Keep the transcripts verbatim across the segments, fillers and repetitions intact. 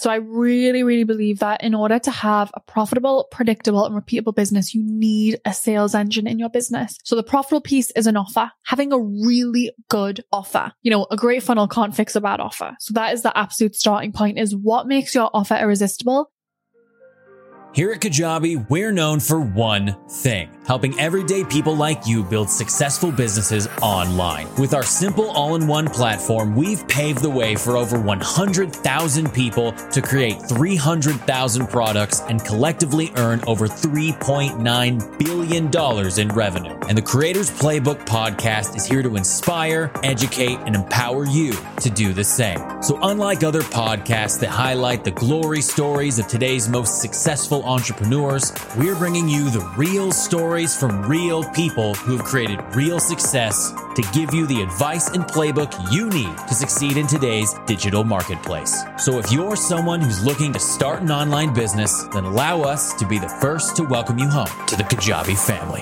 So I really, really believe that in order to have a profitable, predictable, and repeatable business, you need a sales engine in your business. So the profitable piece is an offer, having a really good offer. You know, a great funnel can't fix a bad offer. So that is the absolute starting point, is what makes your offer irresistible. Here at Kajabi, we're known for one thing: helping everyday people like you build successful businesses online. With our simple all-in-one platform, we've paved the way for over one hundred thousand people to create three hundred thousand products and collectively earn over three point nine billion dollars in revenue. And the Creators Playbook podcast is here to inspire, educate, and empower you to do the same. So unlike other podcasts that highlight the glory stories of today's most successful entrepreneurs, we're bringing you the real stories from real people who have created real success to give you the advice and playbook you need to succeed in today's digital marketplace. So if you're someone who's looking to start an online business, then allow us to be the first to welcome you home to the Kajabi family.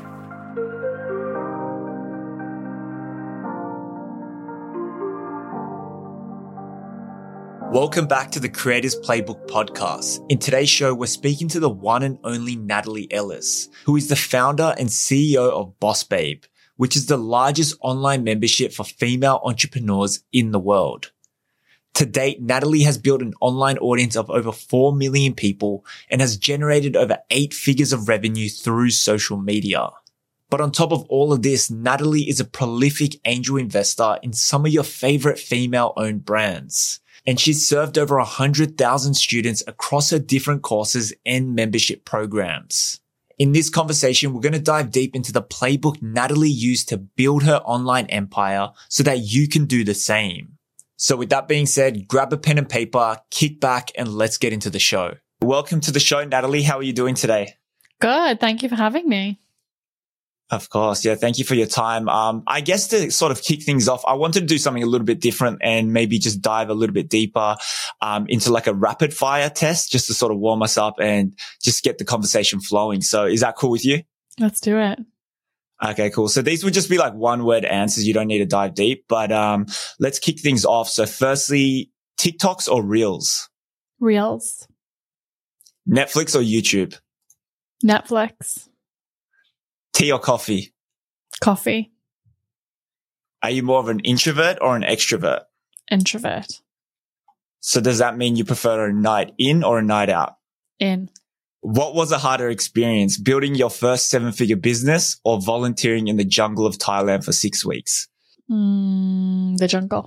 Welcome back to the Creators Playbook podcast. In today's show, we're speaking to the one and only Natalie Ellis, who is the founder and C E O of Boss Babe, which is the largest online membership for female entrepreneurs in the world. To date, Natalie has built an online audience of over four million people and has generated over eight figures of revenue through social media. But on top of all of this, Natalie is a prolific angel investor in some of your favorite female-owned brands. And she's served over one hundred thousand students across her different courses and membership programs. In this conversation, we're going to dive deep into the playbook Natalie used to build her online empire so that you can do the same. So with that being said, grab a pen and paper, kick back, and let's get into the show. Welcome to the show, Natalie. How are you doing today? Good. Thank you for having me. Of course. Yeah. Thank you for your time. Um, I guess to sort of kick things off, I wanted to do something a little bit different and maybe just dive a little bit deeper, um, into like a rapid fire test just to sort of warm us up and just get the conversation flowing. So is that cool with you? Let's do it. Okay, cool. So these would just be like one word answers. You don't need to dive deep, but, um, let's kick things off. So firstly, TikToks or Reels? Reels. Netflix or YouTube? Netflix. Tea or coffee? Coffee. Are you more of an introvert or an extrovert? Introvert. So does that mean you prefer a night in or a night out? In. What was a harder experience, building your first seven-figure business or volunteering in the jungle of Thailand for six weeks? Mm, the jungle.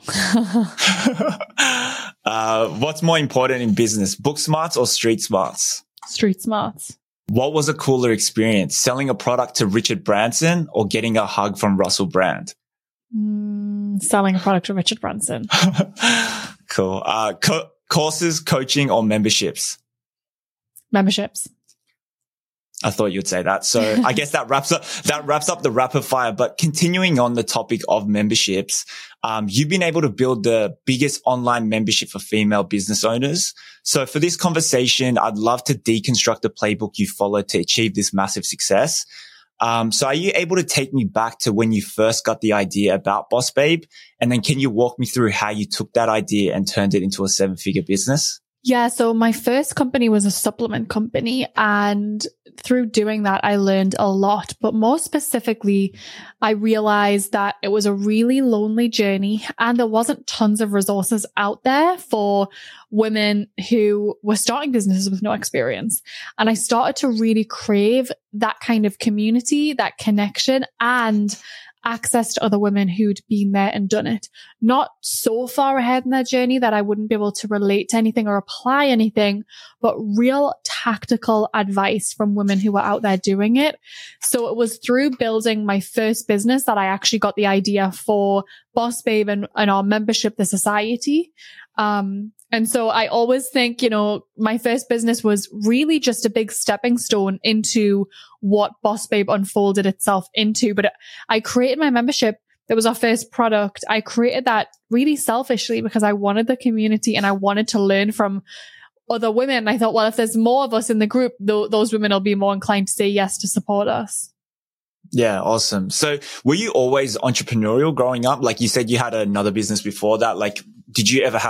uh, what's more important in business, book smarts or street smarts? Street smarts. What was a cooler experience, selling a product to Richard Branson or getting a hug from Russell Brand? Mm, selling a product to Richard Branson. Cool. Uh, co- courses, coaching, or memberships? Memberships. I thought you'd say that. So I guess that wraps up, that wraps up the rapid fire. But continuing on the topic of memberships, um, you've been able to build the biggest online membership for female business owners. So for this conversation, I'd love to deconstruct the playbook you followed to achieve this massive success. Um, so are you able to take me back to when you first got the idea about Boss Babe? And then can you walk me through how you took that idea and turned it into a seven figure business? Yeah. So my first company was a supplement company, and through doing that, I learned a lot, but more specifically, I realized that it was a really lonely journey and there wasn't tons of resources out there for women who were starting businesses with no experience. And I started to really crave that kind of community, that connection, and access to other women who'd been there and done it. Not so far ahead in their journey that I wouldn't be able to relate to anything or apply anything, but real tactical advice from women who were out there doing it. So it was through building my first business that I actually got the idea for Boss Babe and, and our membership, the society. Um, and so I always think, you know, my first business was really just a big stepping stone into what Boss Babe unfolded itself into. But I created my membership. That was our first product. I created that really selfishly because I wanted the community and I wanted to learn from other women. And I thought, well, if there's more of us in the group, th- those women will be more inclined to say yes to support us. Yeah, awesome. So were you always entrepreneurial growing up? Like you said, you had another business before that. Like, did you ever have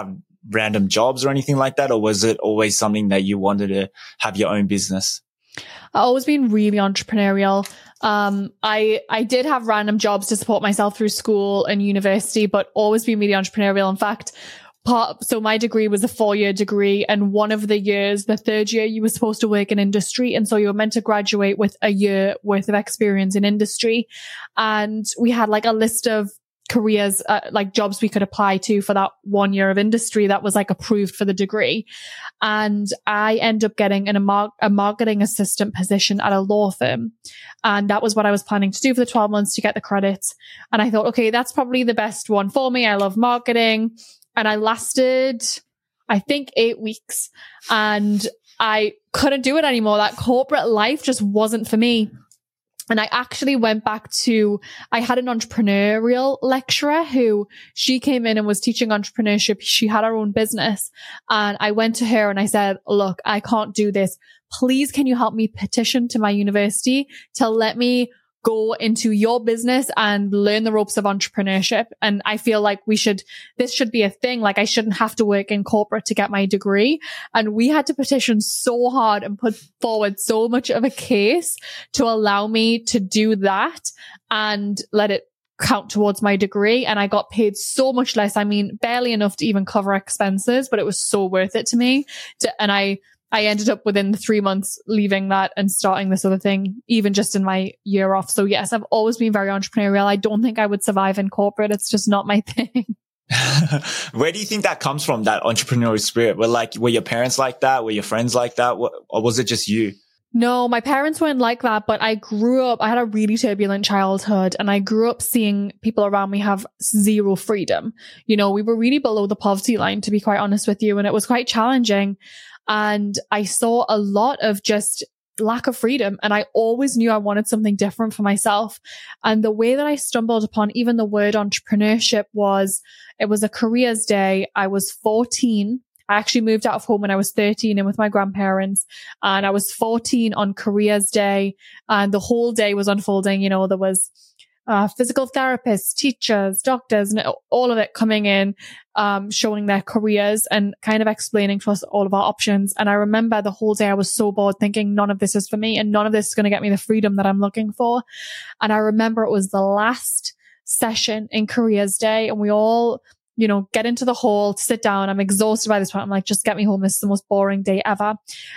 random jobs or anything like that? Or was it always something that you wanted to have your own business? I've always been really entrepreneurial. Um, I, I did have random jobs to support myself through school and university, but always been really entrepreneurial. In fact, part, so my degree was a four year degree, and one of the years, the third year, you were supposed to work in industry. And so you were meant to graduate with a year worth of experience in industry. And we had like a list of careers, uh, like jobs we could apply to for that one year of industry that was like approved for the degree. And I ended up getting an, a, mar- a marketing assistant position at a law firm. And that was what I was planning to do for the twelve months to get the credits. And I thought, okay, that's probably the best one for me. I love marketing. And I lasted, I think, eight weeks and I couldn't do it anymore. That corporate life just wasn't for me. And I actually went back to, I had an entrepreneurial lecturer who, she came in and was teaching entrepreneurship. She had her own business. And I went to her and I said, look, I can't do this. Please, can you help me petition to my university to let me go into your business and learn the ropes of entrepreneurship? And I feel like we should, this should be a thing. Like I shouldn't have to work in corporate to get my degree. And we had to petition so hard and put forward so much of a case to allow me to do that and let it count towards my degree. And I got paid so much less. I mean, barely enough to even cover expenses, but it was so worth it to me. To, and I, I ended up within the three months leaving that and starting this other thing, even just in my year off. So yes, I've always been very entrepreneurial. I don't think I would survive in corporate. It's just not my thing. Where do you think that comes from, that entrepreneurial spirit? Were like, were your parents like that? Were your friends like that? Or was it just you? No, my parents weren't like that, but I grew up, I had a really turbulent childhood and I grew up seeing people around me have zero freedom. You know, we were really below the poverty line, to be quite honest with you, and it was quite challenging. And I saw a lot of just lack of freedom. And I always knew I wanted something different for myself. And the way that I stumbled upon even the word entrepreneurship was, it was a careers day. I was fourteen. I actually moved out of home when I was thirteen and with my grandparents. And I was fourteen on careers day. And the whole day was unfolding. You know, there was Uh, physical therapists, teachers, doctors, and all of it coming in, um, showing their careers and kind of explaining to us all of our options. And I remember the whole day I was so bored thinking none of this is for me and none of this is going to get me the freedom that I'm looking for. And I remember it was the last session in careers day and we all, you know, get into the hall to sit down. I'm exhausted by this point. I'm like, just get me home. This is the most boring day ever.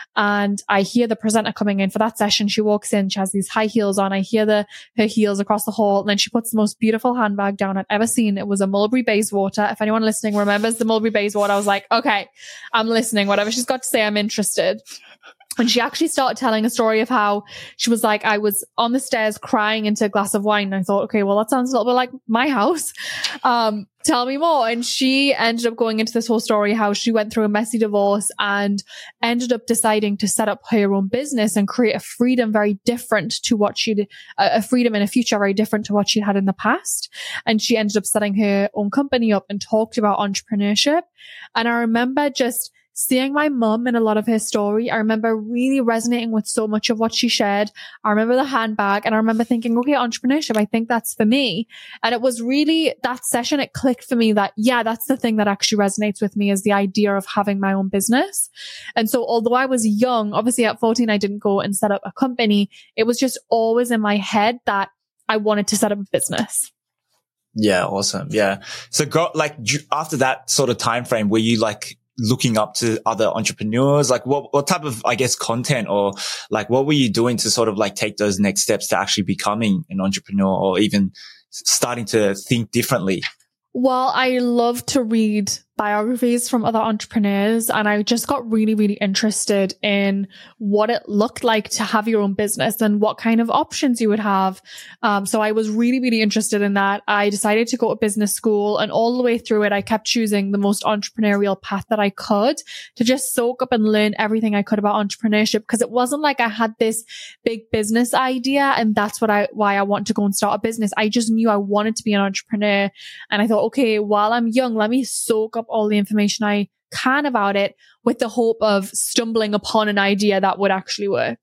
And I hear the presenter coming in for that session. She walks in, she has these high heels on. I hear the, her heels across the hall. And then she puts the most beautiful handbag down I've ever seen. It was a Mulberry Bayswater. If anyone listening remembers the Mulberry Bayswater, I was like, okay, I'm listening. Whatever she's got to say, I'm interested. And she actually started telling a story of how she was like, I was on the stairs crying into a glass of wine. And I thought, okay, well, that sounds a little bit like my house. Um, tell me more. And she ended up going into this whole story, how she went through a messy divorce and ended up deciding to set up her own business and create a freedom very different to what she'd, a freedom in a future very different to what she had in the past. And she ended up setting her own company up and talked about entrepreneurship. And I remember just seeing my mum in a lot of her story. I remember really resonating with so much of what she shared. I remember the handbag and I remember thinking, okay, entrepreneurship, I think that's for me. And it was really that session, it clicked for me that, yeah, that's the thing that actually resonates with me is the idea of having my own business. And so although I was young, obviously at fourteen, I didn't go and set up a company. It was just always in my head that I wanted to set up a business. Yeah. Awesome. Yeah. So go, like after that sort of time frame, were you like looking up to other entrepreneurs? Like what, what type of, I guess, content or like what were you doing to sort of like take those next steps to actually becoming an entrepreneur or even starting to think differently? Well, I love to read biographies from other entrepreneurs and I just got really, really interested in what it looked like to have your own business and what kind of options you would have. Um, so I was really, really interested in that. I decided to go to business school and all the way through it, I kept choosing the most entrepreneurial path that I could to just soak up and learn everything I could about entrepreneurship because it wasn't like I had this big business idea and that's what I, why I wanted to go and start a business. I just knew I wanted to be an entrepreneur and I thought, okay, while I'm young, let me soak up all the information I can about it with the hope of stumbling upon an idea that would actually work.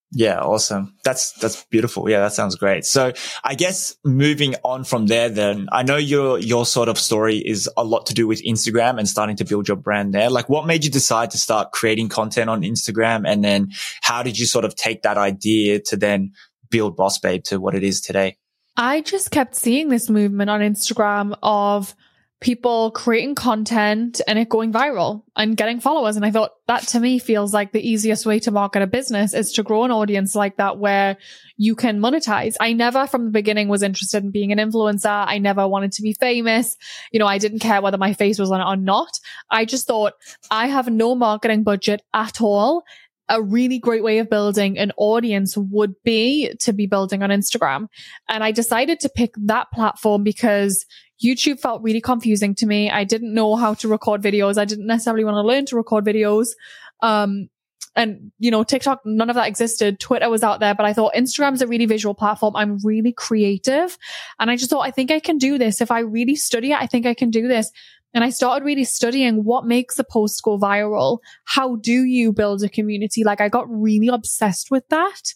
Yeah, awesome. That's, that's beautiful. Yeah, that sounds great. So I guess moving on from there, then I know your, your sort of story is a lot to do with Instagram and starting to build your brand there. Like what made you decide to start creating content on Instagram? And then how did you sort of take that idea to then build Boss Babe to what it is today? I just kept seeing this movement on Instagram of people creating content and it going viral and getting followers. And I thought that to me feels like the easiest way to market a business is to grow an audience like that where you can monetize. I never from the beginning was interested in being an influencer. I never wanted to be famous. You know, I didn't care whether my face was on it or not. I just thought I have no marketing budget at all. A really great way of building an audience would be to be building on Instagram. And I decided to pick that platform because YouTube felt really confusing to me. I didn't know how to record videos. I didn't necessarily want to learn to record videos. Um, and, you know, TikTok, none of that existed. Twitter was out there, but I thought Instagram's a really visual platform. I'm really creative. And I just thought, I think I can do this. If I really study it, I think I can do this. And I started really studying what makes a post go viral. How do you build a community? Like I got really obsessed with that.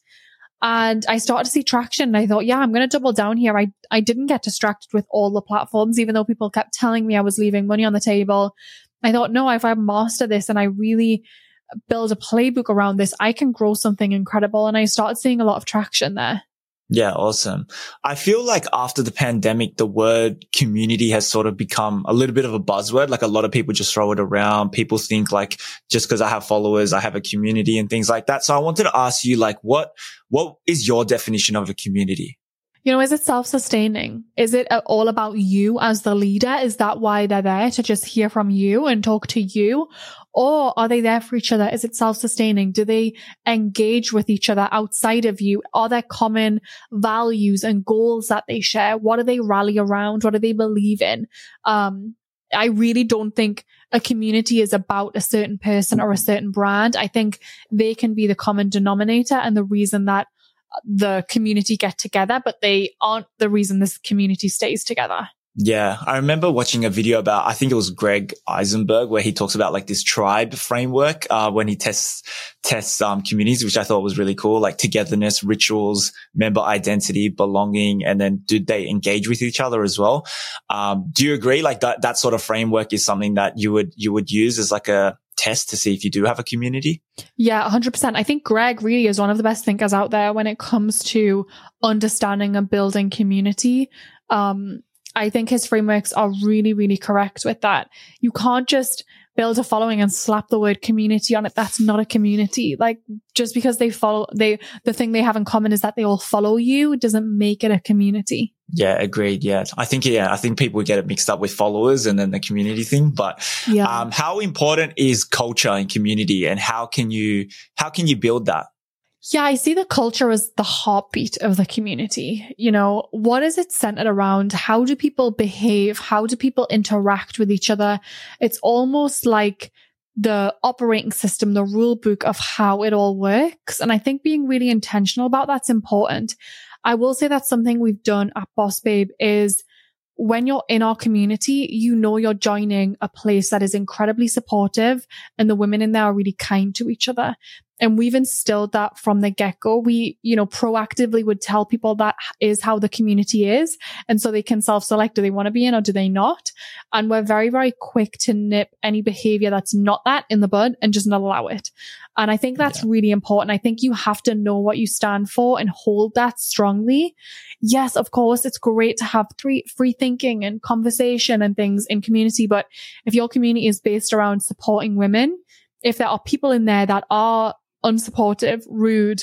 And I started to see traction. And I thought, yeah, I'm going to double down here. I, I didn't get distracted with all the platforms, even though people kept telling me I was leaving money on the table. I thought, no, if I master this and I really build a playbook around this, I can grow something incredible. And I started seeing a lot of traction there. Yeah, awesome. I feel like after the pandemic, the word community has sort of become a little bit of a buzzword. Like a lot of people just throw it around. People think like just because I have followers, I have a community and things like that. So I wanted to ask you, like, what, what is your definition of a community? You know, is it self-sustaining? Is it all about you as the leader? Is that why they're there, to just hear from you and talk to you? Or are they there for each other? Is it self-sustaining? Do they engage with each other outside of you? Are there common values and goals that they share? What do they rally around? What do they believe in? Um, I really don't think a community is about a certain person or a certain brand. I think they can be the common denominator and the reason that the community get together, but they aren't the reason this community stays together. Yeah. I remember watching a video about, I think it was Greg Eisenberg, where he talks about like this tribe framework, uh, when he tests, tests, um, communities, which I thought was really cool, like togetherness, rituals, member identity, belonging, and then do they engage with each other as well? Um, do you agree? Like that, that sort of framework is something that you would, you would use as like a test to see if you do have a community? Yeah, one hundred percent. I think Greg really is one of the best thinkers out there when it comes to understanding and building community. Um, I think his frameworks are really, really correct with that. You can't just build a following and slap the word community on it. That's not a community. Like just because they follow, they, the thing they have in common is that they all follow you, doesn't make it a community. Yeah, agreed. Yeah. I think, yeah, I think people get it mixed up with followers and then the community thing. But, yeah. um, how important is culture and community, and how can you, how can you build that? Yeah, I see the culture as the heartbeat of the community. You know, what is it centered around? How do people behave? How do people interact with each other? It's almost like the operating system, the rule book of how it all works. And I think being really intentional about that's important. I will say that's something we've done at Boss Babe is when you're in our community, you know you're joining a place that is incredibly supportive and the women in there are really kind to each other. And we've instilled that from the get-go. We, you know, proactively would tell people that is how the community is. And so they can self-select, do they want to be in or do they not? And we're very, very quick to nip any behavior that's not that in the bud and just not allow it. And I think that's yeah. really important. I think you have to know what you stand for and hold that strongly. Yes, of course, it's great to have free, free thinking and conversation and things in community. But if your community is based around supporting women, if there are people in there that are unsupportive, rude,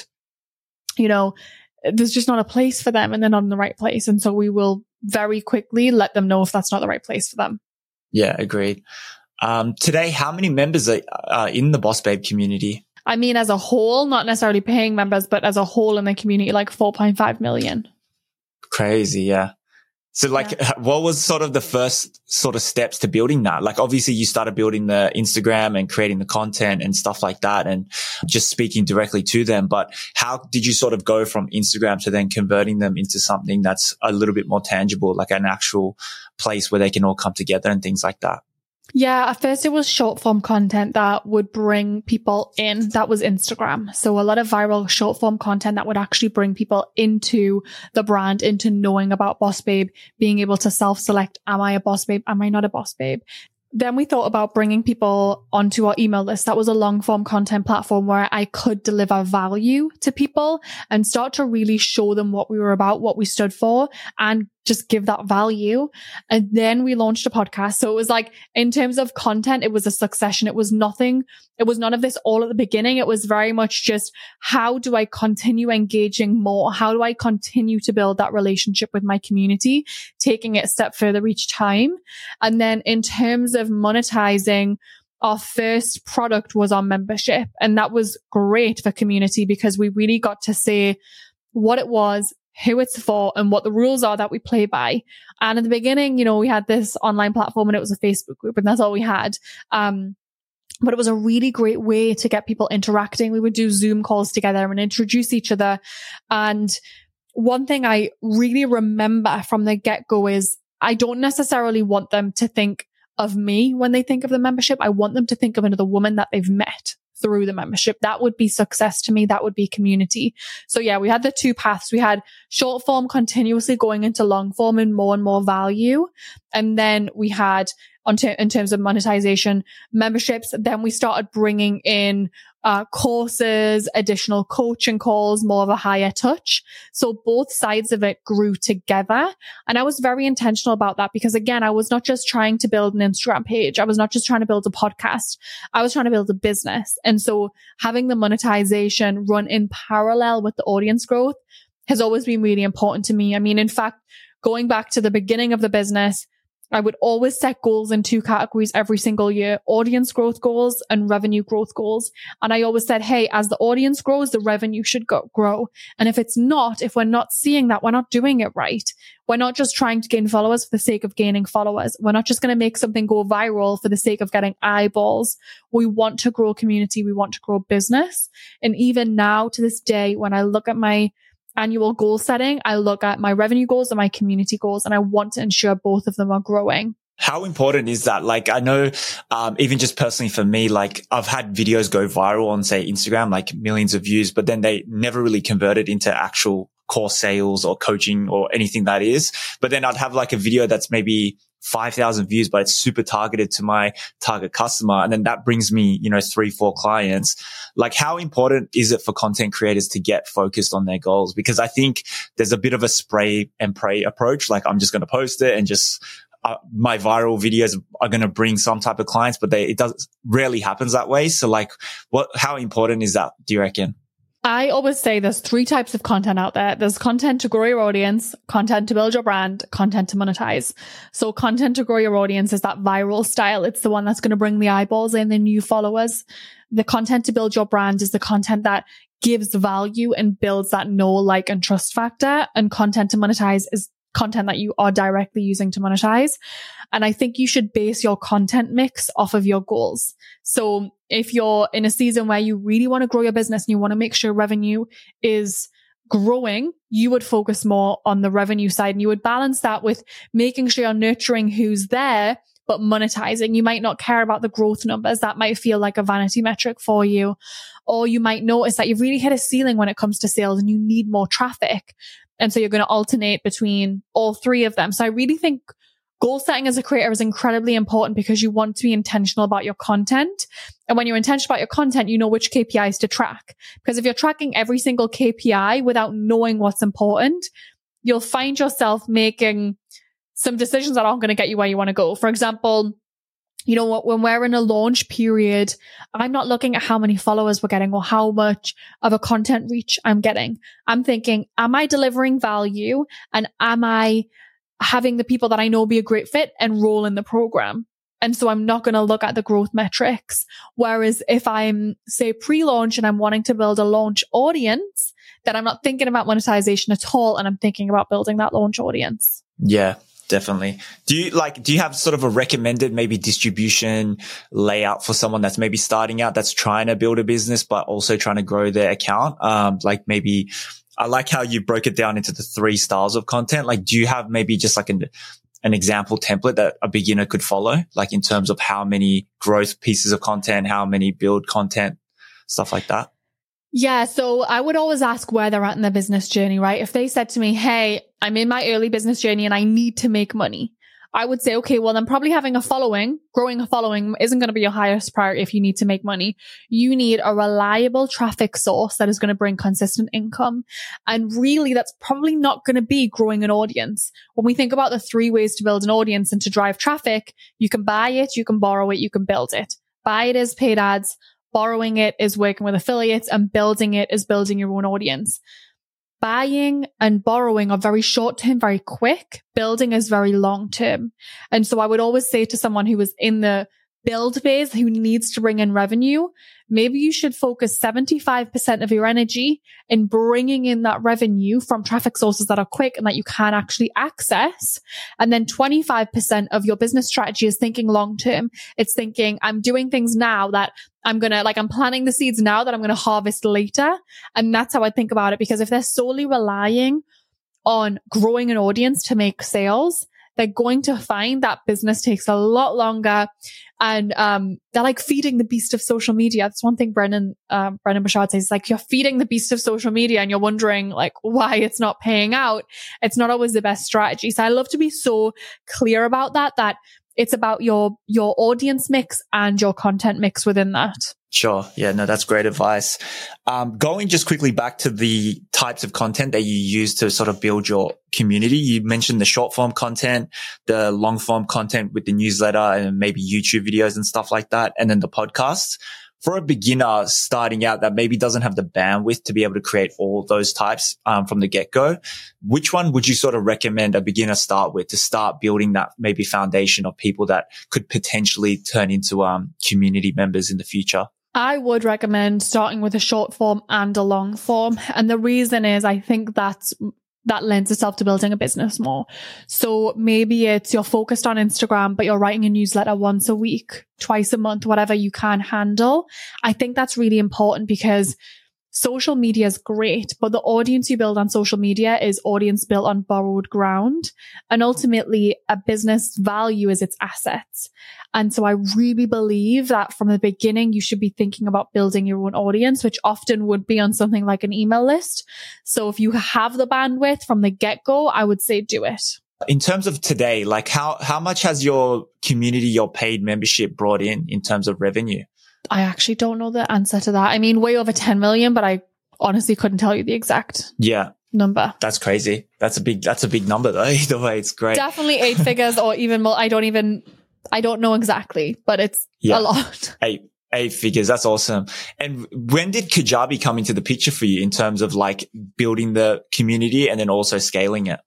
you know, there's just not a place for them and they're not in the right place. And so we will very quickly let them know if that's not the right place for them. Yeah, agreed. Um, today, how many members are uh, in the Boss Babe community? I mean, as a whole, not necessarily paying members, but as a whole in the community, like four point five million. Crazy. Yeah. So like, yeah. what was sort of the first sort of steps to building that? Like, obviously you started building the Instagram and creating the content and stuff like that and just speaking directly to them. But how did you sort of go from Instagram to then converting them into something that's a little bit more tangible, like an actual place where they can all come together and things like that? Yeah, at first it was short form content that would bring people in. That was Instagram. So a lot of viral short form content that would actually bring people into the brand, into knowing about Boss Babe, being able to self-select, am I a Boss Babe? Am I not a Boss Babe? Then we thought about bringing people onto our email list. That was a long form content platform where I could deliver value to people and start to really show them what we were about, what we stood for, and just give that value. And then we launched a podcast. So it was like, in terms of content, it was a succession. It was nothing. It was none of this all at the beginning. It was very much just, how do I continue engaging more? How do I continue to build that relationship with my community, taking it a step further each time? And then in terms of monetizing, our first product was our membership. And that was great for community because we really got to say what it was, who it's for, and what the rules are that we play by. And in the beginning, you know, we had this online platform and it was a Facebook group and that's all we had. Um, but it was a really great way to get people interacting. We would do Zoom calls together and introduce each other. And one thing I really remember from the get-go is I don't necessarily want them to think of me when they think of the membership. I want them to think of another woman that they've met through the membership. That would be success to me. That would be community. So yeah, we had the two paths. We had short form continuously going into long form and more and more value. And then we had, on ter- in terms of monetization, memberships. Then we started bringing in uh, courses, additional coaching calls, more of a higher touch. So both sides of it grew together. And I was very intentional about that because, again, I was not just trying to build an Instagram page. I was not just trying to build a podcast. I was trying to build a business. And so having the monetization run in parallel with the audience growth has always been really important to me. I mean, in fact, going back to the beginning of the business, I would always set goals in two categories every single year, audience growth goals and revenue growth goals. And I always said, hey, as the audience grows, the revenue should go, grow. And if it's not, if we're not seeing that, we're not doing it right. We're not just trying to gain followers for the sake of gaining followers. We're not just going to make something go viral for the sake of getting eyeballs. We want to grow community. We want to grow business. And even now to this day, when I look at my annual goal setting, I look at my revenue goals and my community goals, and I want to ensure both of them are growing. How important is that? Like, I know, um, even just personally for me, like I've had videos go viral on, say, Instagram, like millions of views, but then they never really converted into actual course sales or coaching or anything that is. But then I'd have like a video that's maybe five thousand views, but it's super targeted to my target customer. And then that brings me, you know, three, four clients. Like, how important is it for content creators to get focused on their goals? Because I think there's a bit of a spray and pray approach. Like, I'm just going to post it and just, uh, my viral videos are going to bring some type of clients, but they, it does rarely happens that way. So like, what, how important is that, do you reckon? I always say there's three types of content out there. There's content to grow your audience, content to build your brand, content to monetize. So content to grow your audience is that viral style. It's the one that's going to bring the eyeballs and the new followers. The content to build your brand is the content that gives value and builds that know, like, and trust factor. And content to monetize is content that you are directly using to monetize. And I think you should base your content mix off of your goals. So if you're in a season where you really want to grow your business and you want to make sure revenue is growing, you would focus more on the revenue side, and you would balance that with making sure you're nurturing who's there, but monetizing. You might not care about the growth numbers. That might feel like a vanity metric for you. Or you might notice that you've really hit a ceiling when it comes to sales and you need more traffic. And so you're going to alternate between all three of them. So I really think goal setting as a creator is incredibly important because you want to be intentional about your content. And when you're intentional about your content, you know which K P Is to track. Because if you're tracking every single K P I without knowing what's important, you'll find yourself making some decisions that aren't going to get you where you want to go. For example, you know what, when we're in a launch period, I'm not looking at how many followers we're getting or how much of a content reach I'm getting. I'm thinking, am I delivering value? And am I having the people that I know be a great fit enroll in the program? And so I'm not going to look at the growth metrics. Whereas if I'm, say, pre-launch and I'm wanting to build a launch audience, then I'm not thinking about monetization at all. And I'm thinking about building that launch audience. Yeah. Definitely. Do you like, do you have sort of a recommended maybe distribution layout for someone that's maybe starting out, that's trying to build a business, but also trying to grow their account? Um, like maybe, I like how you broke it down into the three styles of content. Like, do you have maybe just like an, an example template that a beginner could follow, like in terms of how many growth pieces of content, how many build content, stuff like that? Yeah. So I would always ask where they're at in their business journey, right? If they said to me, hey, I'm in my early business journey and I need to make money, I would say, okay, well, then probably having a following, growing a following isn't going to be your highest priority if you need to make money. You need a reliable traffic source that is going to bring consistent income. And really, that's probably not going to be growing an audience. When we think about the three ways to build an audience and to drive traffic, you can buy it, you can borrow it, you can build it. Buy it is paid ads. Borrowing it is working with affiliates, and building it is building your own audience. Buying and borrowing are very short term, very quick. Building is very long term. And so I would always say to someone who is in the build phase, who needs to bring in revenue, maybe you should focus seventy-five percent of your energy in bringing in that revenue from traffic sources that are quick and that you can actually access. And then twenty-five percent of your business strategy is thinking long term. It's thinking, I'm doing things now that I'm going to, like, I'm planting the seeds now that I'm going to harvest later. And that's how I think about it. Because if they're solely relying on growing an audience to make sales, they're going to find that business takes a lot longer. And um, they're like feeding the beast of social media. That's one thing Brendan, um, Brendan Burchard says, like, you're feeding the beast of social media and you're wondering like why it's not paying out. It's not always the best strategy. So I love to be so clear about that, that it's about your, your audience mix and your content mix within that. Sure. Yeah, no, that's great advice. Um, going just quickly back to the types of content that you use to sort of build your community. You mentioned the short form content, the long form content with the newsletter and maybe YouTube videos and stuff like that. And then the podcasts. For a beginner starting out that maybe doesn't have the bandwidth to be able to create all those types um, from the get-go, which one would you sort of recommend a beginner start with to start building that maybe foundation of people that could potentially turn into um, community members in the future? I would recommend starting with a short form and a long form. And the reason is I think that's that lends itself to building a business more. So maybe it's you're focused on Instagram, but you're writing a newsletter once a week, twice a month, whatever you can handle. I think that's really important because social media is great, but the audience you build on social media is audience built on borrowed ground. And ultimately, a business value is its assets. And so I really believe that from the beginning, you should be thinking about building your own audience, which often would be on something like an email list. So if you have the bandwidth from the get-go, I would say do it. In terms of today, like how, how much has your community, your paid membership brought in in terms of revenue? I actually don't know the answer to that. I mean, way over ten million, but I honestly couldn't tell you the exact yeah. number. That's crazy. That's a big, that's a big number though. Either way, it's great. Definitely eight figures or even more. I don't even, I don't know exactly, but it's yeah. a lot. Eight, eight figures. That's awesome. And when did Kajabi come into the picture for you in terms of like building the community and then also scaling it?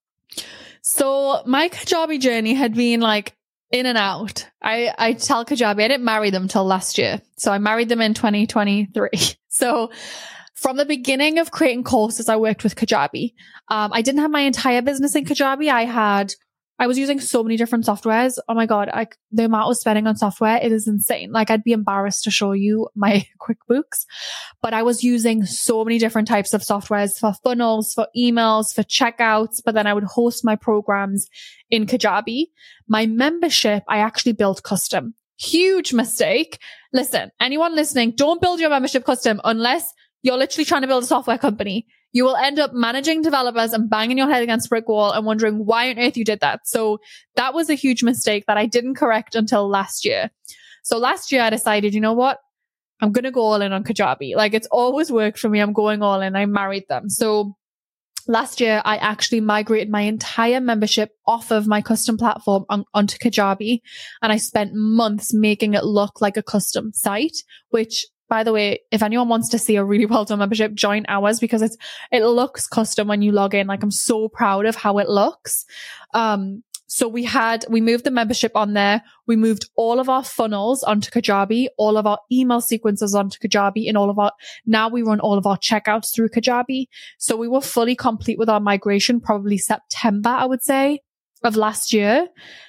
So my Kajabi journey had been like, in and out. I, I tell Kajabi, I didn't marry them till last year. So I married them in twenty twenty-three. So from the beginning of creating courses, I worked with Kajabi. Um, I didn't have my entire business in Kajabi. I had, I was using so many different softwares. Oh my God. I, the amount I was spending on software, it is insane. Like I'd be embarrassed to show you my QuickBooks, but I was using so many different types of softwares for funnels, for emails, for checkouts, but then I would host my programs in Kajabi. My membership, I actually built custom. Huge mistake. Listen, anyone listening, don't build your membership custom unless you're literally trying to build a software company. You will end up managing developers and banging your head against a brick wall and wondering why on earth you did that. So that was a huge mistake that I didn't correct until last year. So last year I decided, you know what? I'm going to go all in on Kajabi. Like it's always worked for me. I'm going all in. I married them. So last year, I actually migrated my entire membership off of my custom platform on, onto Kajabi. And I spent months making it look like a custom site, which, by the way, if anyone wants to see a really well done membership, join ours because it's, it looks custom when you log in. Like I'm so proud of how it looks. Um, So we had, we moved the membership on there. We moved all of our funnels onto Kajabi, all of our email sequences onto Kajabi, and all of our, now we run all of our checkouts through Kajabi. So we were fully complete with our migration, probably September, I would say, of last year.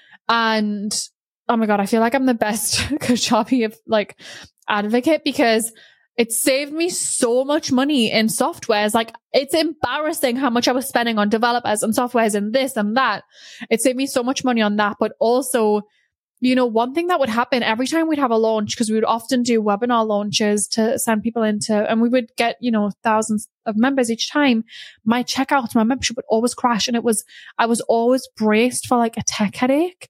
And oh my God, I feel like I'm the best Kajabi of like advocate because It saved me so much money in softwares. Like, it's embarrassing how much I was spending on developers and softwares and this and that. It saved me so much money on that. But also, you know, one thing that would happen every time we'd have a launch, because we would often do webinar launches to send people into, and we would get, you know, thousands of members each time. My checkout, my membership would always crash. And it was, I was always braced for like a tech headache.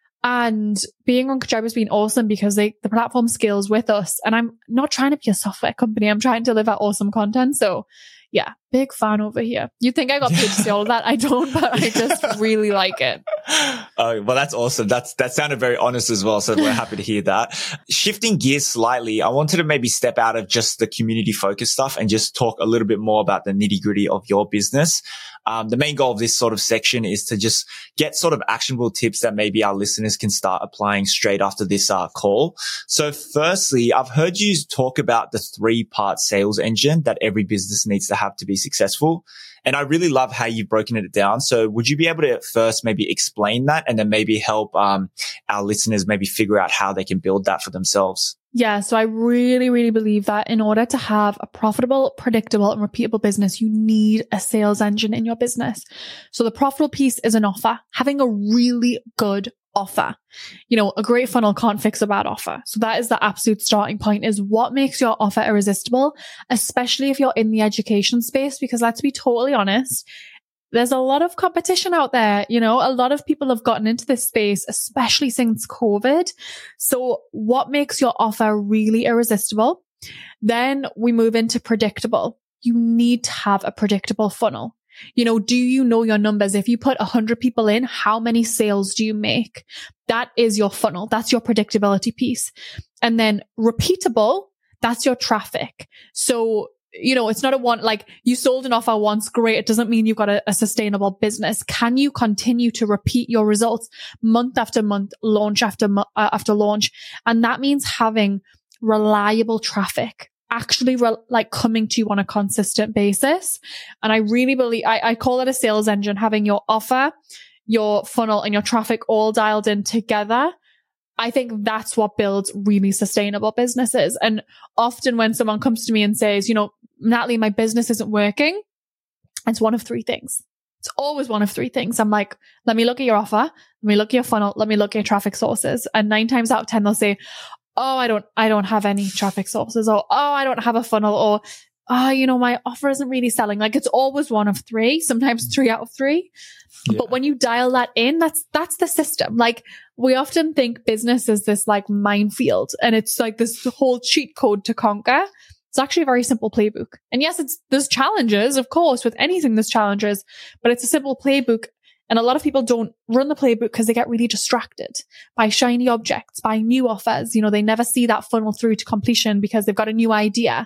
And being on Kajabi has been awesome because they, the platform scales with us. And I'm not trying to be a software company. I'm trying to deliver awesome content. So yeah, big fan over here. You'd think I got paid to say all of that. I don't, but I just really like it. Oh, well, that's awesome. That's, that sounded very honest as well. So we're happy to hear that. Shifting gears slightly, I wanted to maybe step out of just the community focused stuff and just talk a little bit more about the nitty gritty of your business. Um, the main goal of this sort of section is to just get sort of actionable tips that maybe our listeners can start applying straight after this uh, call. So firstly, I've heard you talk about the three part sales engine that every business needs to have to be successful. And I really love how you've broken it down. So would you be able to first maybe explain that and then maybe help um, our listeners maybe figure out how they can build that for themselves? Yeah. So I really, really believe that in order to have a profitable, predictable and repeatable business, you need a sales engine in your business. So the profitable piece is an offer, having a really good offer. You know, a great funnel can't fix a bad offer. So that is the absolute starting point, is what makes your offer irresistible, especially if you're in the education space, because let's be totally honest, there's a lot of competition out there. You know, a lot of people have gotten into this space, especially since COVID. So what makes your offer really irresistible? Then we move into predictable. You need to have a predictable funnel. You know, do you know your numbers? If you put a hundred people in, how many sales do you make? That is your funnel. That's your predictability piece. And then repeatable, that's your traffic. So, you know, it's not a one, like you sold an offer once, great. It doesn't mean you've got a, a sustainable business. Can you continue to repeat your results month after month, launch after, uh, after launch? And that means having reliable traffic, actually re- like coming to you on a consistent basis. And I really believe, I, I call it a sales engine, having your offer, your funnel and your traffic all dialed in together. I think that's what builds really sustainable businesses. And often when someone comes to me and says, you know, Natalie, my business isn't working, it's one of three things. It's always one of three things. I'm like, let me look at your offer. Let me look at your funnel. Let me look at your traffic sources. And nine times out of ten, they'll say, oh, I don't, I don't have any traffic sources, or, oh, I don't have a funnel, or, oh, you know, my offer isn't really selling. Like, it's always one of three, sometimes three out of three. Yeah. But when you dial that in, that's, that's the system. Like, we often think business is this like minefield, and it's like this whole cheat code to conquer. It's actually a very simple playbook. And yes, it's, there's challenges, of course, with anything there's challenges, but it's a simple playbook. And a lot of people don't run the playbook because they get really distracted by shiny objects, by new offers. You know, they never see that funnel through to completion because they've got a new idea.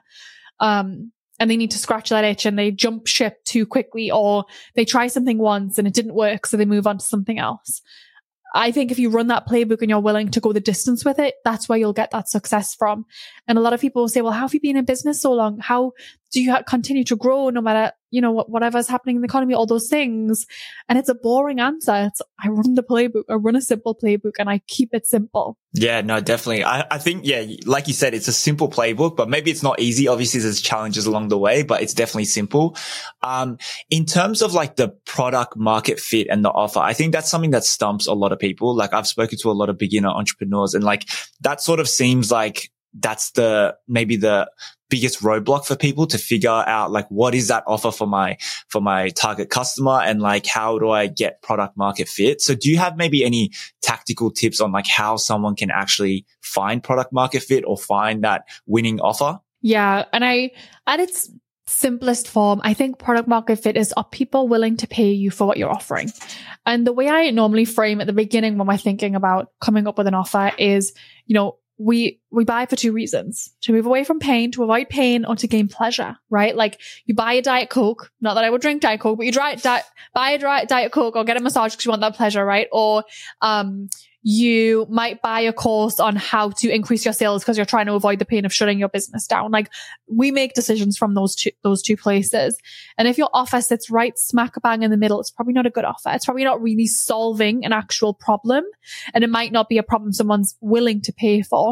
Um, and they need to scratch that itch, and they jump ship too quickly, or they try something once and it didn't work, so they move on to something else. I think if you run that playbook and you're willing to go the distance with it, that's where you'll get that success from. And a lot of people will say, well, how have you been in business so long? How do you ha- continue to grow no matter, you know, what, whatever's happening in the economy, all those things? And it's a boring answer. It's, I run the playbook, I run a simple playbook, and I keep it simple. Yeah, no, definitely. I, I think, yeah, like you said, it's a simple playbook, but maybe it's not easy. Obviously, there's challenges along the way, but it's definitely simple. Um, in terms of like the product market fit and the offer, I think that's something that stumps a lot of people. Like, I've spoken to a lot of beginner entrepreneurs, and like that sort of seems like that's the, maybe the biggest roadblock for people to figure out, like, what is that offer for my, for my target customer, and like, how do I get product market fit? So do you have maybe any tactical tips on like how someone can actually find product market fit or find that winning offer? Yeah. And I, at its simplest form, I think product market fit is, are people willing to pay you for what you're offering? And the way I normally frame at the beginning when we're thinking about coming up with an offer is, you know, we, we buy for two reasons: to move away from pain, to avoid pain, or to gain pleasure, right? Like, you buy a Diet Coke, not that I would drink Diet Coke, but you try, di- buy a dry, Diet Coke or get a massage because you want that pleasure, right? Or, um, you might buy a course on how to increase your sales because you're trying to avoid the pain of shutting your business down. Like, we make decisions from those two, those two places. And if your offer sits right smack bang in the middle, it's probably not a good offer. It's probably not really solving an actual problem. And it might not be a problem someone's willing to pay for. So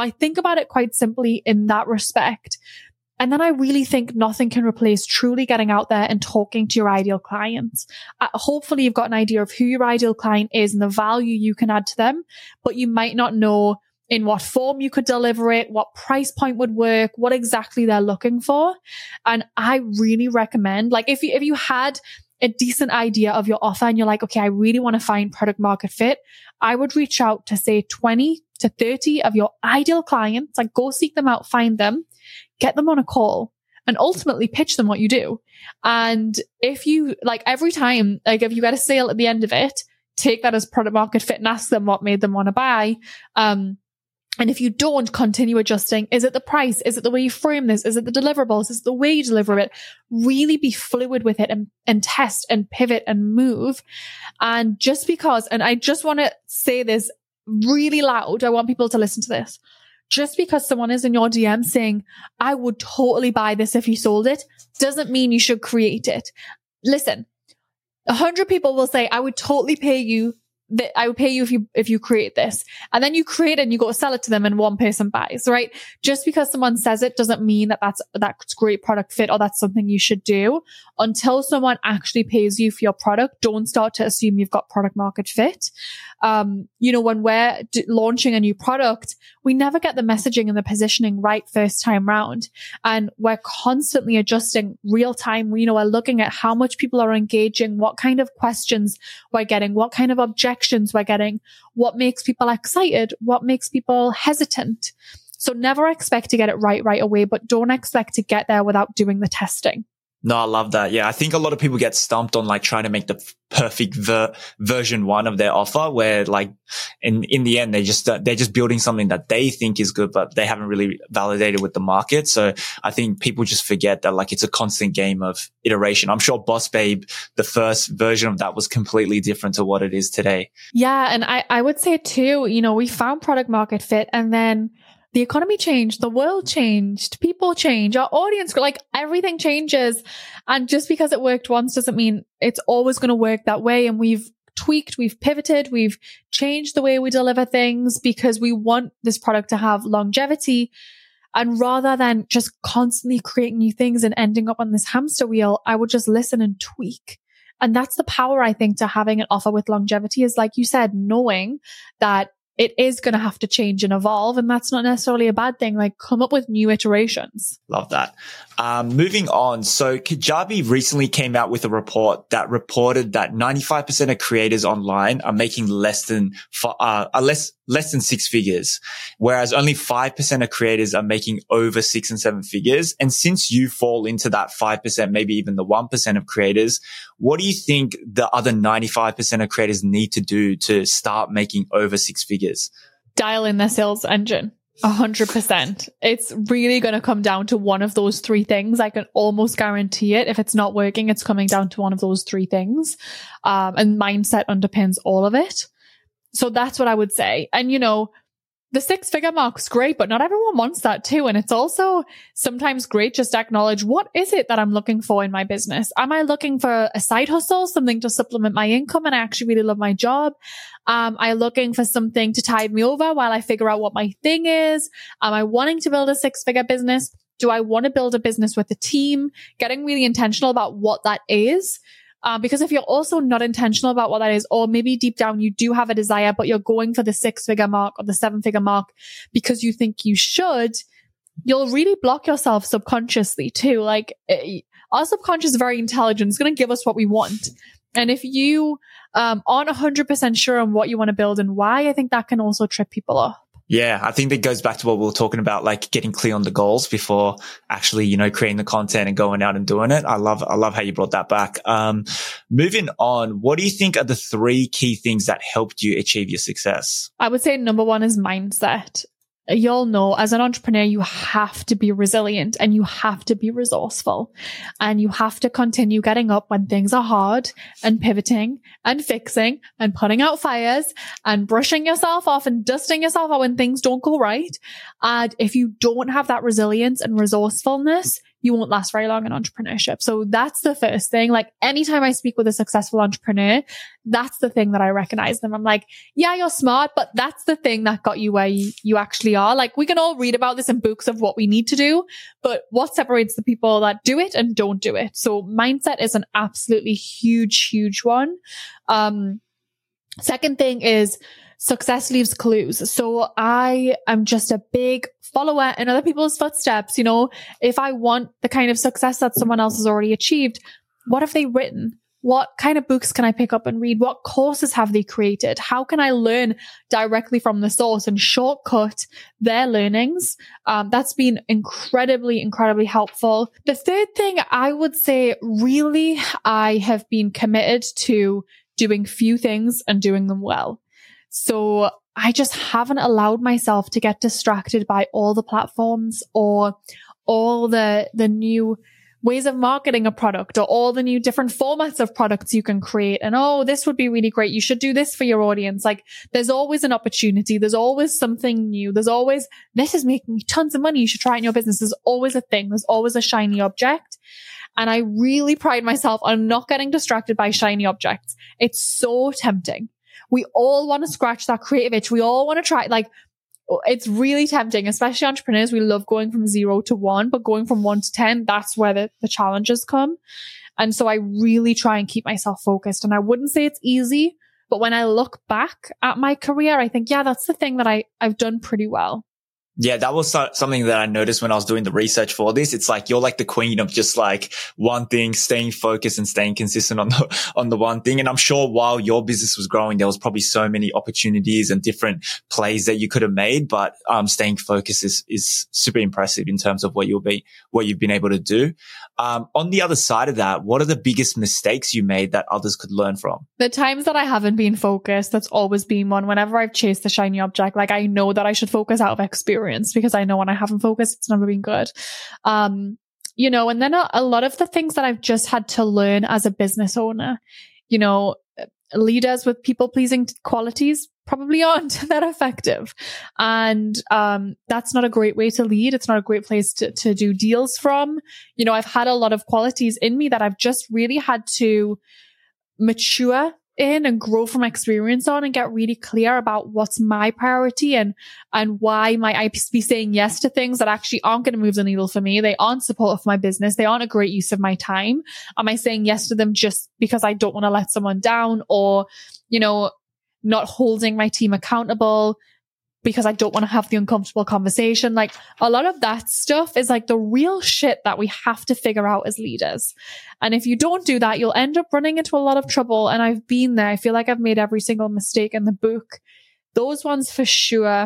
I think about it quite simply in that respect. And then I really think nothing can replace truly getting out there and talking to your ideal clients. Uh, hopefully you've got an idea of who your ideal client is and the value you can add to them, but you might not know in what form you could deliver it, what price point would work, what exactly they're looking for. And I really recommend, like if you, if you had a decent idea of your offer and you're like, okay, I really want to find product market fit, I would reach out to say twenty to thirty of your ideal clients, like go seek them out, find them, get them on a call, and ultimately pitch them what you do. And if you, like every time, like if you get a sale at the end of it, take that as product market fit and ask them what made them want to buy. Um, And if you don't, continue adjusting. Is it the price? Is it the way you frame this? Is it the deliverables? Is it the way you deliver it? Really be fluid with it and, and test and pivot and move. And just because, and I just want to say this really loud, I want people to listen to this. Just because someone is in your D M saying, I would totally buy this if you sold it, doesn't mean you should create it. Listen, a hundred people will say, I would totally pay you that I would pay you if you, if you create this. And then you create it and you go to sell it to them and one person buys, right? Just because someone says it doesn't mean that that's, that's great product fit or that's something you should do. Until someone actually pays you for your product, don't start to assume you've got product market fit. Um, you know, when we're d- launching a new product, we never get the messaging and the positioning right first time round. And we're constantly adjusting real time. We, you know, we're looking at how much people are engaging, what kind of questions we're getting, what kind of objections we're getting, what makes people excited, what makes people hesitant. So never expect to get it right right away, but don't expect to get there without doing the testing. No, I love that. Yeah, I think a lot of people get stumped on like trying to make the f- perfect ver- version one of their offer, where like in in the end they just uh, they're just building something that they think is good, but they haven't really validated with the market. So I think people just forget that like it's a constant game of iteration. I'm sure Boss Babe, the first version of that was completely different to what it is today. Yeah, and I I would say too, you know, we found product market fit, and then the economy changed, the world changed, people change, our audience, like everything changes. And just because it worked once doesn't mean it's always going to work that way. And we've tweaked, we've pivoted, we've changed the way we deliver things because we want this product to have longevity. And rather than just constantly creating new things and ending up on this hamster wheel, I would just listen and tweak. And that's the power, I think, to having an offer with longevity is, like you said, knowing that it is going to have to change and evolve. And that's not necessarily a bad thing. Like, come up with new iterations. Love that. Um, moving on. So Kajabi recently came out with a report that reported that ninety-five percent of creators online are making less than, uh, are less, less than six figures, whereas only five percent of creators are making over six and seven figures. And since you fall into that five percent, maybe even the one percent of creators, what do you think the other ninety-five percent of creators need to do to start making over six figures? Dial in their sales engine. A hundred percent. It's really going to come down to one of those three things. I can almost guarantee it. If it's not working, it's coming down to one of those three things. Um, and mindset underpins all of it. So that's what I would say. And, you know, the six figure mark's great, but not everyone wants that too. And it's also sometimes great just to acknowledge, what is it that I'm looking for in my business? Am I looking for a side hustle, something to supplement my income and I actually really love my job? Um, am I looking for something to tide me over while I figure out what my thing is? Am I wanting to build a six figure business? Do I want to build a business with a team? Getting really intentional about what that is. Uh, because if you're also not intentional about what that is, or maybe deep down you do have a desire, but you're going for the six figure mark or the seven figure mark because you think you should, you'll really block yourself subconsciously too. Like, our subconscious is very intelligent. It's going to give us what we want. And if you um, aren't one hundred percent sure on what you want to build and why, I think that can also trip people up. Yeah, I think that goes back to what we were talking about, like getting clear on the goals before actually, you know, creating the content and going out and doing it. I love, I love how you brought that back. Um, moving on, what do you think are the three key things that helped you achieve your success? I would say number one is mindset. You'll know as an entrepreneur, you have to be resilient and you have to be resourceful and you have to continue getting up when things are hard and pivoting and fixing and putting out fires and brushing yourself off and dusting yourself out when things don't go right. And if you don't have that resilience and resourcefulness, you won't last very long in entrepreneurship. So that's the first thing. Like anytime I speak with a successful entrepreneur, that's the thing that I recognize them. I'm like, yeah, you're smart, but that's the thing that got you where you, you actually are. Like we can all read about this in books of what we need to do, but what separates the people that do it and don't do it? So mindset is an absolutely huge, huge one. Um, second thing is success leaves clues. So I am just a big follower in other people's footsteps. You know, if I want the kind of success that someone else has already achieved, what have they written? What kind of books can I pick up and read? What courses have they created? How can I learn directly from the source and shortcut their learnings? Um, that's been incredibly, incredibly helpful. The third thing I would say, really, I have been committed to doing few things and doing them well. So I just haven't allowed myself to get distracted by all the platforms or all the, the new ways of marketing a product or all the new different formats of products you can create. And, oh, this would be really great. You should do this for your audience. Like there's always an opportunity. There's always something new. There's always, this is making me tons of money. You should try it in your business. There's always a thing. There's always a shiny object. And I really pride myself on not getting distracted by shiny objects. It's so tempting. We all want to scratch that creative itch. We all want to try, like, it's really tempting, especially entrepreneurs. We love going from zero to one, but going from one to ten, that's where the, the challenges come. And so I really try and keep myself focused. And I wouldn't say it's easy, but when I look back at my career, I think, yeah, that's the thing that I, I've done pretty well. Yeah, that was something that I noticed when I was doing the research for this. It's like you're like the queen of just like one thing, staying focused and staying consistent on the, on the one thing. And I'm sure while your business was growing, there was probably so many opportunities and different plays that you could have made. But um, staying focused is, is super impressive in terms of what you'll be, what you've been able to do. Um, on the other side of that, what are the biggest mistakes you made that others could learn from? The times that I haven't been focused, that's always been one. Whenever I've chased the shiny object, like I know that I should focus out of experience. Because I know when I haven't focused, it's never been good. Um, you know, and then a, a lot of the things that I've just had to learn as a business owner, you know, leaders with people pleasing qualities probably aren't that effective. And, um, that's not a great way to lead. It's not a great place to, to do deals from. You know, I've had a lot of qualities in me that I've just really had to mature in and grow from experience on and get really clear about what's my priority and, and why might I be saying yes to things that actually aren't going to move the needle for me. They aren't supportive for my business. They aren't a great use of my time. Am I saying yes to them just because I don't want to let someone down or, you know, not holding my team accountable because I don't want to have the uncomfortable conversation? Like a lot of that stuff is like the real shit that we have to figure out as leaders. And if you don't do that, you'll end up running into a lot of trouble. And I've been there. I feel like I've made every single mistake in the book. Those ones for sure,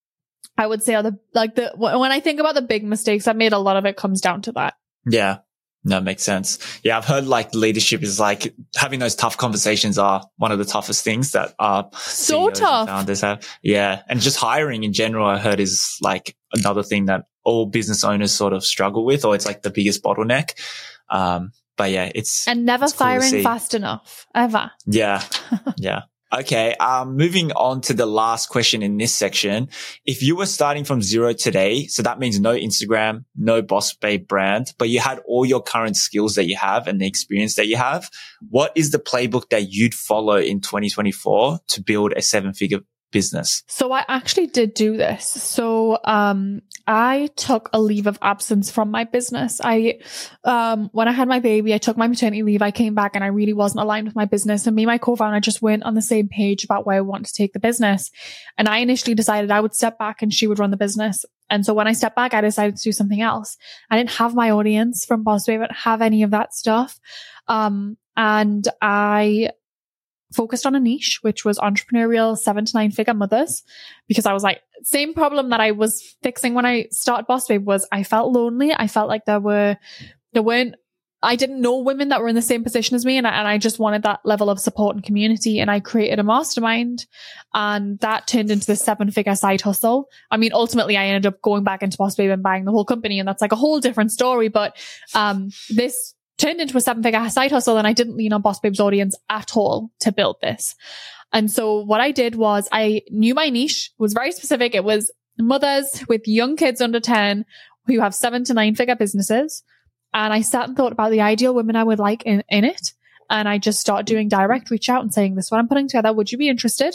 I would say are the, like the, when I think about the big mistakes I've made, a lot of it comes down to that. Yeah. No, makes sense. Yeah, I've heard like leadership is like having those tough conversations are one of the toughest things that are so tough. Founders have. Yeah. And just hiring in general, I heard is like another thing that all business owners sort of struggle with, or it's like the biggest bottleneck. Um, but yeah, it's and never it's cool firing fast enough ever. Yeah. Yeah. Okay. Um, moving on to the last question in this section. If you were starting from zero today, so that means no Instagram, no Boss Babe brand, but you had all your current skills that you have and the experience that you have, what is the playbook that you'd follow in twenty twenty-four to build a seven figure business? So I actually did do this. So, um, I took a leave of absence from my business. I, um, when I had my baby, I took my maternity leave. I came back and I really wasn't aligned with my business. And me and my co-founder just weren't on the same page about where I want to take the business. And I initially decided I would step back and she would run the business. And so when I stepped back, I decided to do something else. I didn't have my audience from Boss Babe. I didn't have any of that stuff. Um, and I focused on a niche, which was entrepreneurial seven to nine figure mothers, because I was like, same problem that I was fixing when I started Boss Babe was I felt lonely. I felt like there were, there weren't, I didn't know women that were in the same position as me. And I, and I just wanted that level of support and community. And I created a mastermind and that turned into this seven figure side hustle. I mean, ultimately I ended up going back into Boss Babe and buying the whole company. And that's like a whole different story. But, um, this turned into a seven figure side hustle and I didn't lean on Boss Babe's audience at all to build this. And so what I did was I knew my niche was very specific. It was mothers with young kids under ten who have seven to nine figure businesses. And I sat and thought about the ideal women I would like in, in it. And I just started doing direct reach out and saying, this is what I'm putting together. Would you be interested?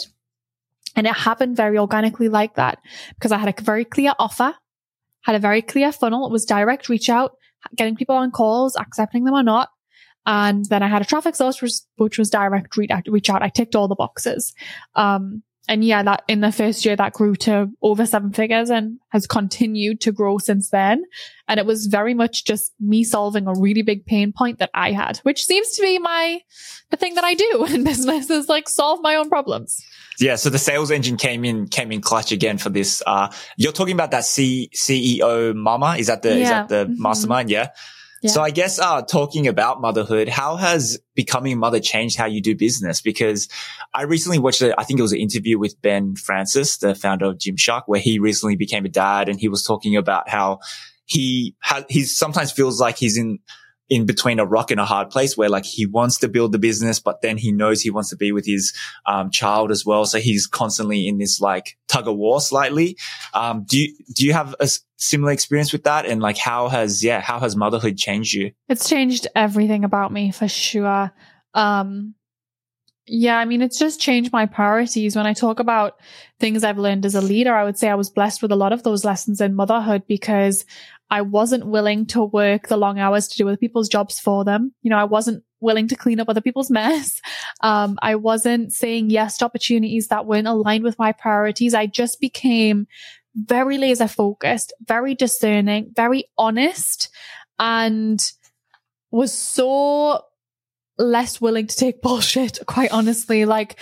And it happened very organically like that because I had a very clear offer, had a very clear funnel. It was direct reach out, getting people on calls, accepting them or not. And then I had a traffic source, which, which was direct reach out. I ticked all the boxes. Um, and yeah, that in the first year that grew to over seven figures and has continued to grow since then. And it was very much just me solving a really big pain point that I had, which seems to be my, the thing that I do in business is like solve my own problems. Yeah. So the sales engine came in, came in clutch again for this. Uh, you're talking about that C, CEO mama. Is that the, yeah. is that the mm-hmm. mastermind? Yeah. Yeah. So I guess, uh, talking about motherhood, how has becoming a mother changed how you do business? Because I recently watched a, I think it was an interview with Ben Francis, the founder of Gymshark, where he recently became a dad and he was talking about how he has, he sometimes feels like he's in, in between a rock and a hard place where like he wants to build the business, but then he knows he wants to be with his, um, child as well. So he's constantly in this like tug of war slightly. Um, do you, do you have a similar experience with that? And like, how has, yeah, how has motherhood changed you? It's changed everything about me for sure. Um, yeah, I mean, it's just changed my priorities. When I talk about things I've learned as a leader, I would say I was blessed with a lot of those lessons in motherhood because I wasn't willing to work the long hours to do other people's jobs for them. You know, I wasn't willing to clean up other people's mess. Um, I wasn't saying yes to opportunities that weren't aligned with my priorities. I just became very laser focused, very discerning, very honest, and was so less willing to take bullshit, quite honestly. Like,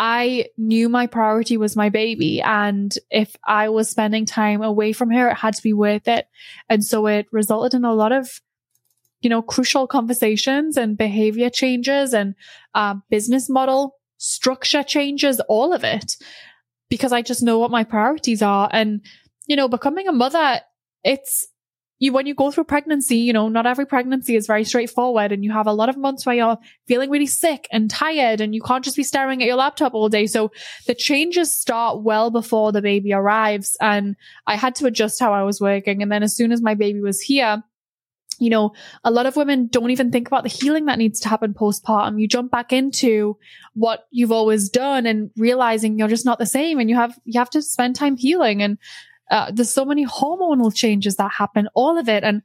I knew my priority was my baby. And if I was spending time away from her, it had to be worth it. And so it resulted in a lot of, you know, crucial conversations and behavior changes and uh, business model structure changes, all of it, because I just know what my priorities are. And, you know, becoming a mother, it's, You, when you go through pregnancy, you know, not every pregnancy is very straightforward and you have a lot of months where you're feeling really sick and tired and you can't just be staring at your laptop all day. So the changes start well before the baby arrives, and I had to adjust how I was working. And then as soon as my baby was here, you know, a lot of women don't even think about the healing that needs to happen postpartum. You jump back into what you've always done and realizing you're just not the same, and you have, you have to spend time healing. And Uh, there's so many hormonal changes that happen, all of it. And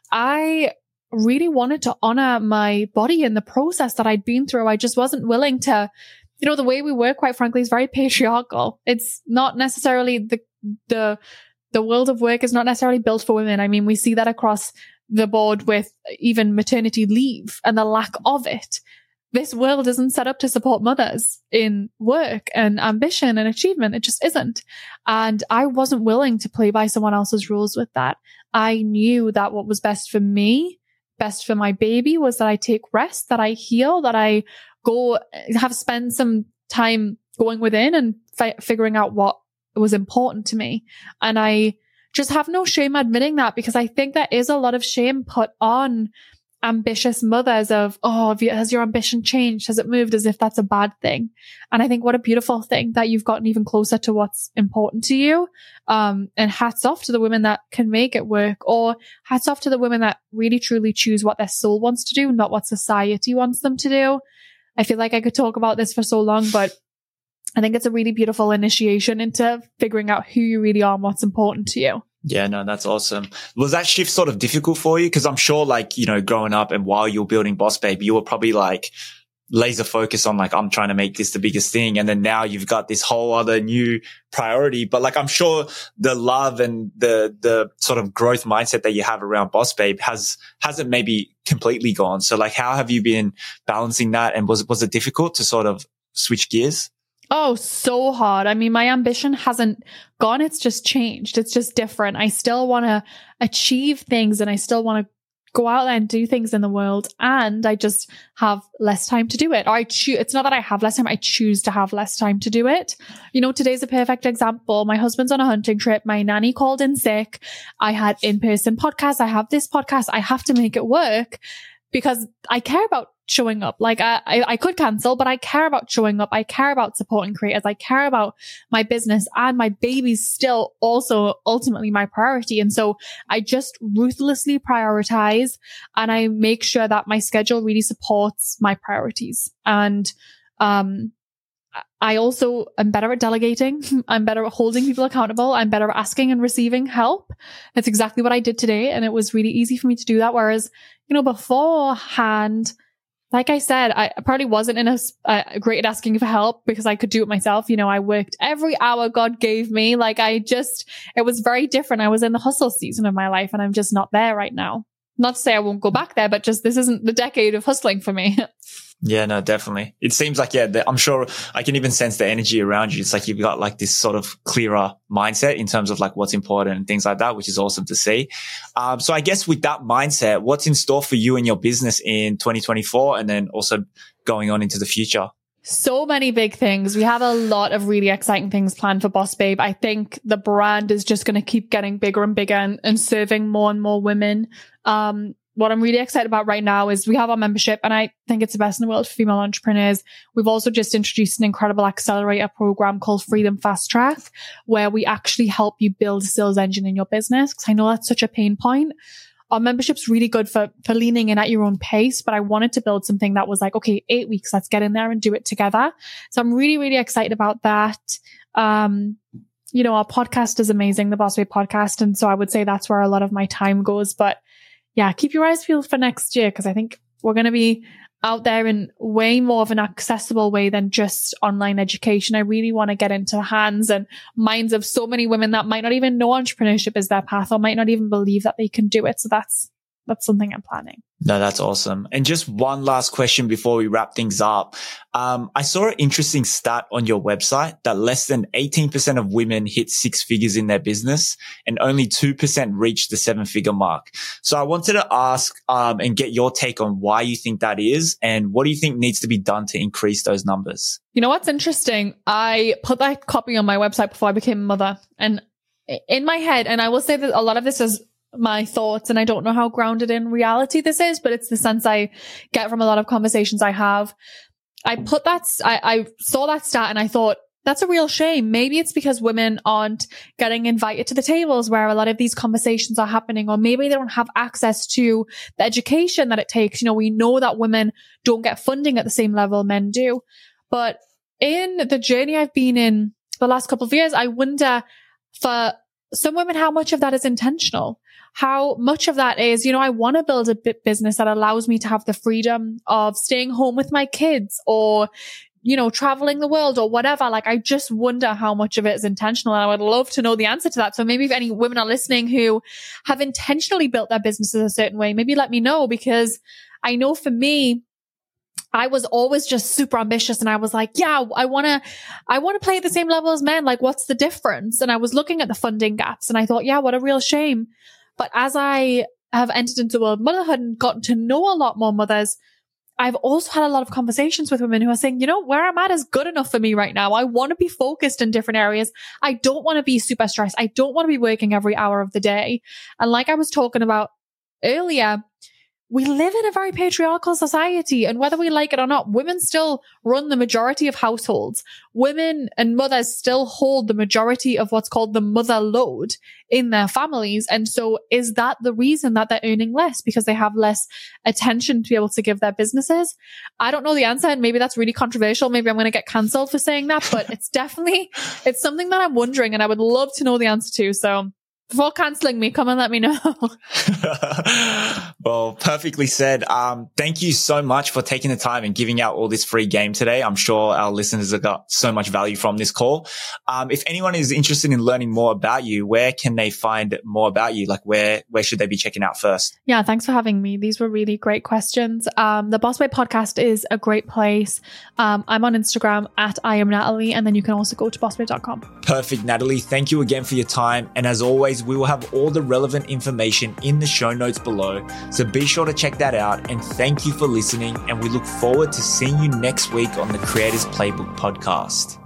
I really wanted to honor my body in the process that I'd been through. I just wasn't willing to, you know, the way we work, quite frankly, is very patriarchal. It's not necessarily the, the, the world of work is not necessarily built for women. I mean, we see that across the board with even maternity leave and the lack of it. This world isn't set up to support mothers in work and ambition and achievement. It just isn't. And I wasn't willing to play by someone else's rules with that. I knew that what was best for me, best for my baby, was that I take rest, that I heal, that I go have spent some time going within and fi- figuring out what was important to me. And I just have no shame admitting that, because I think there is a lot of shame put on ambitious mothers of, oh, have you, has your ambition changed? Has it moved? As if that's a bad thing. And I think what a beautiful thing that you've gotten even closer to what's important to you. Um, and hats off to the women that can make it work, or hats off to the women that really truly choose what their soul wants to do, not what society wants them to do. I feel like I could talk about this for so long, but I think it's a really beautiful initiation into figuring out who you really are and what's important to you. Yeah, no, that's awesome. Was that shift sort of difficult for you? Because I'm sure, like, you know, growing up and while you're building Boss Babe, you were probably like laser focused on like, I'm trying to make this the biggest thing. And then now you've got this whole other new priority. But like, I'm sure the love and the, the sort of growth mindset that you have around Boss Babe has, hasn't maybe completely gone. So like, how have you been balancing that? And was, was it difficult to sort of switch gears? Oh, so hard. I mean, my ambition hasn't gone. It's just changed. It's just different. I still want to achieve things and I still want to go out there and do things in the world. And I just have less time to do it. Or I choose, it's not that I have less time. I choose to have less time to do it. You know, today's a perfect example. My husband's on a hunting trip. My nanny called in sick. I had in-person podcasts. I have this podcast. I have to make it work because I care about showing up. Like I, I, I could cancel, but I care about showing up. I care about supporting creators. I care about my business, and my baby's still also ultimately my priority. And so I just ruthlessly prioritize, and I make sure that my schedule really supports my priorities. And, um, I also am better at delegating. I'm better at holding people accountable. I'm better at asking and receiving help. That's exactly what I did today. And it was really easy for me to do that. Whereas, you know, beforehand, like I said, I probably wasn't in a, uh, great at asking for help because I could do it myself. You know, I worked every hour God gave me. Like I just, it was very different. I was in the hustle season of my life, and I'm just not there right now. Not to say I won't go back there, but just this isn't the decade of hustling for me. Yeah, no, definitely. It seems like, yeah, the, I'm sure I can even sense the energy around you. It's like you've got like this sort of clearer mindset in terms of like what's important and things like that, which is awesome to see. Um, so I guess with that mindset, what's in store for you and your business in twenty twenty-four, and then also going on into the future? So many big things. We have a lot of really exciting things planned for Boss Babe. I think the brand is just going to keep getting bigger and bigger and, and serving more and more women. Um, What I'm really excited about right now is we have our membership, and I think it's the best in the world for female entrepreneurs. We've also just introduced an incredible accelerator program called Freedom Fast Track, where we actually help you build a sales engine in your business. Because I know that's such a pain point. Our membership's really good for, for leaning in at your own pace, but I wanted to build something that was like, okay, eight weeks, let's get in there and do it together. So I'm really, really excited about that. Um, you know, our podcast is amazing, the Boss Babe podcast. And so I would say that's where a lot of my time goes. But yeah, keep your eyes peeled for next year, because I think we're going to be out there in way more of an accessible way than just online education. I really want to get into the hands and minds of so many women that might not even know entrepreneurship is their path, or might not even believe that they can do it. So that's that's something I'm planning. No, that's awesome. And just one last question before we wrap things up. Um, I saw an interesting stat on your website that less than eighteen percent of women hit six figures in their business, and only two percent reach the seven figure mark. So I wanted to ask, um, and get your take on why you think that is, and what do you think needs to be done to increase those numbers? You know what's interesting? I put that copy on my website before I became a mother, and in my head, and I will say that a lot of this is my thoughts, and I don't know how grounded in reality this is, but it's the sense I get from a lot of conversations I have. I put that, I, I saw that stat and I thought, that's a real shame. Maybe it's because women aren't getting invited to the tables where a lot of these conversations are happening, or maybe they don't have access to the education that it takes. You know, we know that women don't get funding at the same level men do. But in the journey I've been in the last couple of years, I wonder for some women how much of that is intentional. How much of that is, you know, I want to build a business that allows me to have the freedom of staying home with my kids, or, you know, traveling the world or whatever. Like, I just wonder how much of it is intentional. And I would love to know the answer to that. So maybe if any women are listening who have intentionally built their businesses a certain way, maybe let me know, because I know for me, I was always just super ambitious, and I was like, yeah, I want to, I want to play at the same level as men. Like, what's the difference? And I was looking at the funding gaps, and I thought, yeah, what a real shame. But as I have entered into world motherhood and gotten to know a lot more mothers, I've also had a lot of conversations with women who are saying, you know, where I'm at is good enough for me right now. I want to be focused in different areas. I don't want to be super stressed. I don't want to be working every hour of the day. And like I was talking about earlier, we live in a very patriarchal society, and whether we like it or not, women still run the majority of households. Women and mothers still hold the majority of what's called the mother load in their families. And so is that the reason that they're earning less? Because they have less attention to be able to give their businesses? I don't know the answer, and maybe that's really controversial. Maybe I'm going to get cancelled for saying that, but it's definitely, it's something that I'm wondering, and I would love to know the answer to. So before cancelling me, come and let me know. Well, perfectly said. Um, thank you so much for taking the time and giving out all this free game today. I'm sure our listeners have got so much value from this call. Um, if anyone is interested in learning more about you, where can they find more about you? Like, where, where should they be checking out first? Yeah, thanks for having me. These were really great questions. Um, the Boss Babe podcast is a great place. Um, I'm on Instagram at I am Natalie, and then you can also go to boss babe dot com. Perfect, Natalie. Thank you again for your time. And as always, we will have all the relevant information in the show notes below. So be sure to check that out. And thank you for listening. And we look forward to seeing you next week on the Creators Playbook podcast.